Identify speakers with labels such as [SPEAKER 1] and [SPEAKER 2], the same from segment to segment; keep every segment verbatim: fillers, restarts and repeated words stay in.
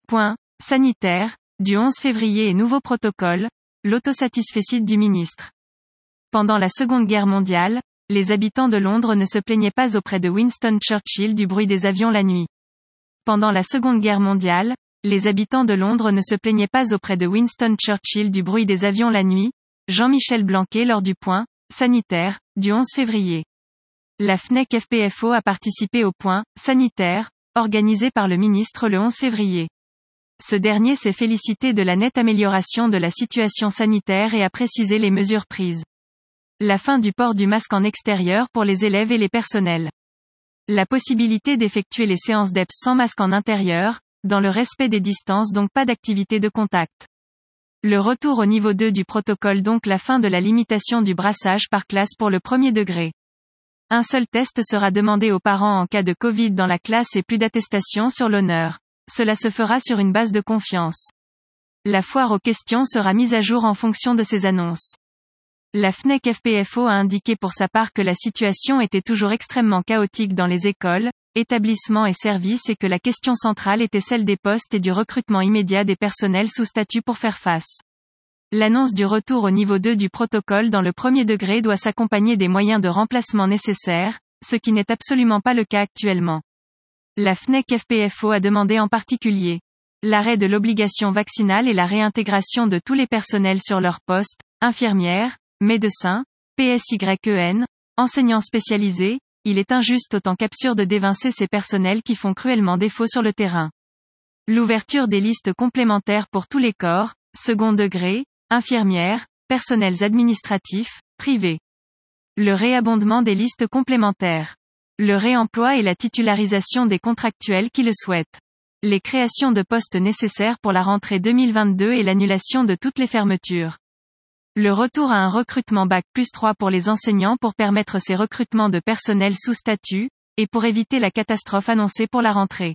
[SPEAKER 1] Point. Sanitaire, du onze février et nouveau protocole, l'autosatisfecit du ministre. Pendant la Seconde Guerre mondiale, les habitants de Londres ne se plaignaient pas auprès de Winston Churchill du bruit des avions la nuit. Pendant la Seconde Guerre mondiale, les habitants de Londres ne se plaignaient pas auprès de Winston Churchill du bruit des avions la nuit, Jean-Michel Blanquer lors du Point. Sanitaire, du onze février. La F N E C F P F O a participé au Point. Sanitaire, organisé par le ministre le onze février. Ce dernier s'est félicité de la nette amélioration de la situation sanitaire et a précisé les mesures prises. La fin du port du masque en extérieur pour les élèves et les personnels. La possibilité d'effectuer les séances d'E P S sans masque en intérieur, dans le respect des distances donc pas d'activité de contact. Le retour au niveau deux du protocole donc la fin de la limitation du brassage par classe pour le premier degré. Un seul test sera demandé aux parents en cas de Covid dans la classe et plus d'attestation sur l'honneur. Cela se fera sur une base de confiance. La foire aux questions sera mise à jour en fonction de ces annonces. La F N E C F P F O a indiqué pour sa part que la situation était toujours extrêmement chaotique dans les écoles, établissements et services et que la question centrale était celle des postes et du recrutement immédiat des personnels sous statut pour faire face. L'annonce du retour au niveau deux du protocole dans le premier degré doit s'accompagner des moyens de remplacement nécessaires, ce qui n'est absolument pas le cas actuellement. La F N E C F P F O a demandé en particulier l'arrêt de l'obligation vaccinale et la réintégration de tous les personnels sur leur poste, infirmières, médecins, P S Y E N, enseignants spécialisés. Il est injuste autant qu'absurde d'évincer ces personnels qui font cruellement défaut sur le terrain. L'ouverture des listes complémentaires pour tous les corps, second degré, infirmières, personnels administratifs, privés. Le réabondement des listes complémentaires. Le réemploi et la titularisation des contractuels qui le souhaitent. Les créations de postes nécessaires pour la rentrée deux mille vingt-deux et l'annulation de toutes les fermetures. Le retour à un recrutement bac plus trois pour les enseignants pour permettre ces recrutements de personnel sous statut, et pour éviter la catastrophe annoncée pour la rentrée.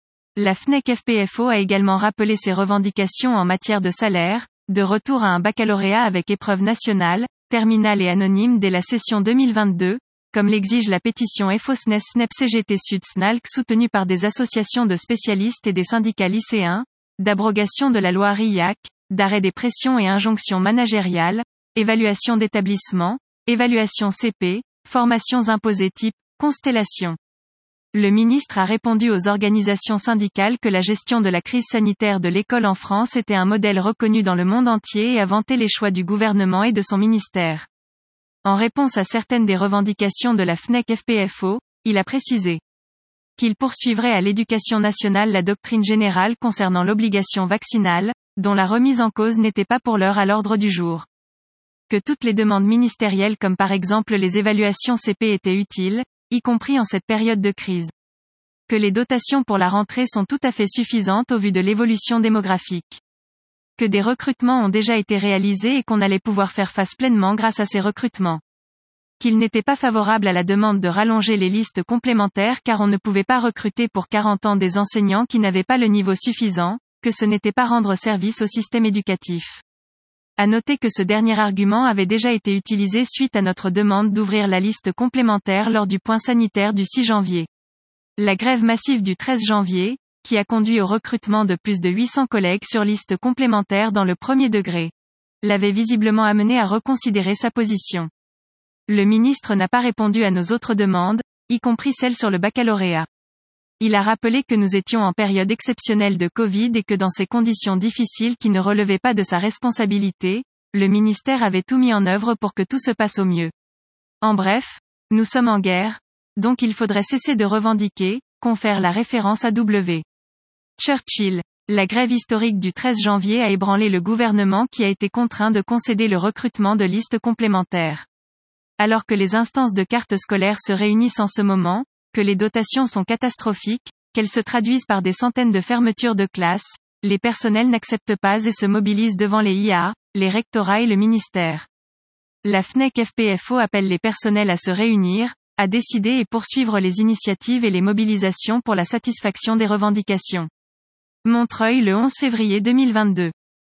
[SPEAKER 1] La F N E C F P F O a également rappelé ses revendications en matière de salaire, de retour à un baccalauréat avec épreuve nationale, terminale et anonyme dès la session deux mille vingt-deux, comme l'exige la pétition F O S N E S S N E P C G T Sud S N A L C soutenue par des associations de spécialistes et des syndicats lycéens, d'abrogation de la loi R I A C, d'arrêt des pressions et injonctions managériales, évaluation d'établissement, évaluation C P, formations imposées type, constellation. Le ministre a répondu aux organisations syndicales que la gestion de la crise sanitaire de l'école en France était un modèle reconnu dans le monde entier et a vanté les choix du gouvernement et de son ministère. En réponse à certaines des revendications de la F N E C F P F O, il a précisé qu'il poursuivrait à l'Éducation nationale la doctrine générale concernant l'obligation vaccinale, dont la remise en cause n'était pas pour l'heure à l'ordre du jour. Que toutes les demandes ministérielles comme par exemple les évaluations C P étaient utiles, y compris en cette période de crise. Que les dotations pour la rentrée sont tout à fait suffisantes au vu de l'évolution démographique. Que des recrutements ont déjà été réalisés et qu'on allait pouvoir faire face pleinement grâce à ces recrutements. Qu'il n'était pas favorable à la demande de rallonger les listes complémentaires car on ne pouvait pas recruter pour quarante ans des enseignants qui n'avaient pas le niveau suffisant, que ce n'était pas rendre service au système éducatif. À noter que ce dernier argument avait déjà été utilisé suite à notre demande d'ouvrir la liste complémentaire lors du point sanitaire du six janvier. La grève massive du treize janvier, qui a conduit au recrutement de plus de huit cents collègues sur liste complémentaire dans le premier degré, l'avait visiblement amené à reconsidérer sa position. Le ministre n'a pas répondu à nos autres demandes, y compris celle sur le baccalauréat. Il a rappelé que nous étions en période exceptionnelle de Covid et que dans ces conditions difficiles qui ne relevaient pas de sa responsabilité, le ministère avait tout mis en œuvre pour que tout se passe au mieux. En bref, nous sommes en guerre, donc il faudrait cesser de revendiquer, confère la référence à W. Churchill. La grève historique du treize janvier a ébranlé le gouvernement qui a été contraint de concéder le recrutement de listes complémentaires. Alors que les instances de carte scolaire se réunissent en ce moment, que les dotations sont catastrophiques, qu'elles se traduisent par des centaines de fermetures de classes, les personnels n'acceptent pas et se mobilisent devant les I A, les rectorats et le ministère. La F N E C F P F O appelle les personnels à se réunir, à décider et poursuivre les initiatives et les mobilisations pour la satisfaction des revendications. Montreuil le onze février deux mille vingt-deux.